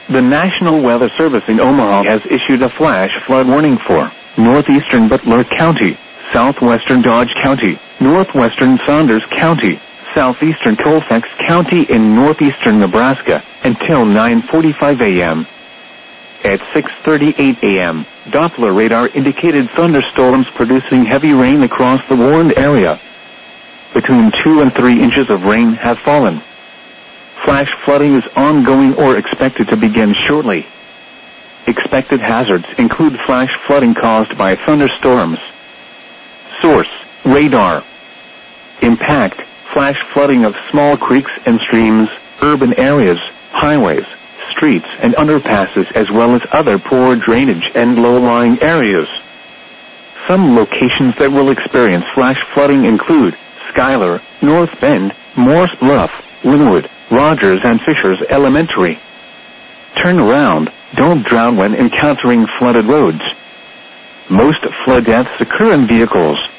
The National Weather Service in Omaha has issued a flash flood warning for northeastern Butler County, southwestern Dodge County, northwestern Saunders County, southeastern Colfax County in northeastern Nebraska until 9:45 a.m. At 6:38 a.m., Doppler radar indicated thunderstorms producing heavy rain across the warned area. Between 2 and 3 inches of rain have fallen. Flash flooding is ongoing or expected to begin shortly. Expected hazards include flash flooding caused by thunderstorms. Source: radar. Impact: flash flooding of small creeks and streams, urban areas, highways, streets and underpasses, as well as other poor drainage and low-lying areas. Some locations that will experience flash flooding include Schuyler, North Bend, Morse Bluff, Linwood, Rogers and Fishers Elementary. Turn around. Don't drown when encountering flooded roads. Most flood deaths occur in vehicles.